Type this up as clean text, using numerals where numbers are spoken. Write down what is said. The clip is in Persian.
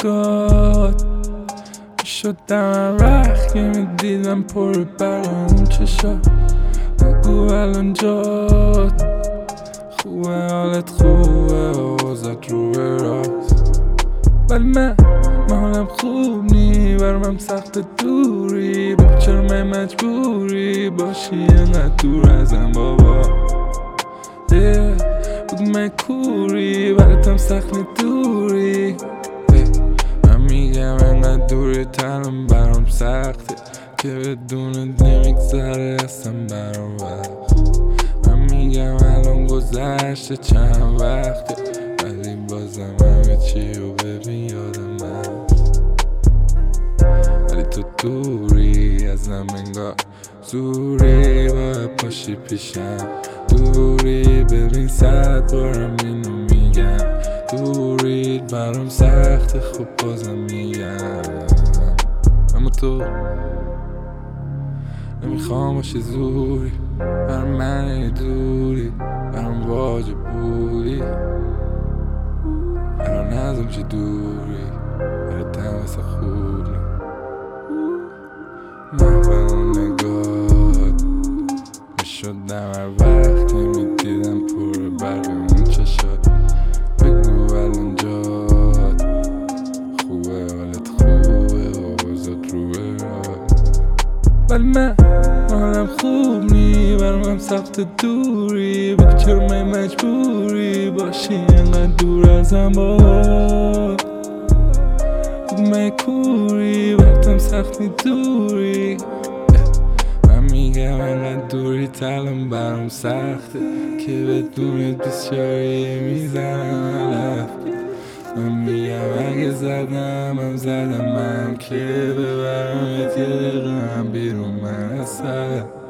نگات میشدم وقت که میدیدم پر برق اون چشات. بگو الان جات خوبه، حالت خوبه، آوازت رو به راست. ولی من حالم خوب نی، برام سخت دوری. بگو چرا من مجبوری باشی اینقدر دور ازم بابا. بگو من کوری، براتم سخت نی دوری. من میگم اینقدر دوری تنم برام سخته که بدونت نمیگذره اصلا برام وقت. من میگم الان گذشته چند وقته ولی بازم همه چی رو ببین یادم هست. ولی تو دوری ازم انگار زوری، باید پاشی پیشم دوری. ببین 100 بارم اینو میگم دوری برام سخته، خب بازم میگم. اما تو نمیخوام باشی زوری، برام من دوری، برام واجب بودی. الان ازم چه دوری، براتم واسه خوب نی. من به اون نگات میشدم هر وقت که میدیدم پر برق اون چشات. بگو الان جات خوبه، حالت خوبه، آوازت رو به راست. ولی من حالم خوب نی، برام سخت دوری. بگو چرا من مجبوری باشی اینقدر دور ازم بابا. بگو من کوری، براتم سخت نی دوری. من میگم اینقدر دوری تلم برام سخته که بدونت بسیاری میزنم علف. من میگم اگه زدم من که ببرمت یه دقیقه بیرون من اصلا.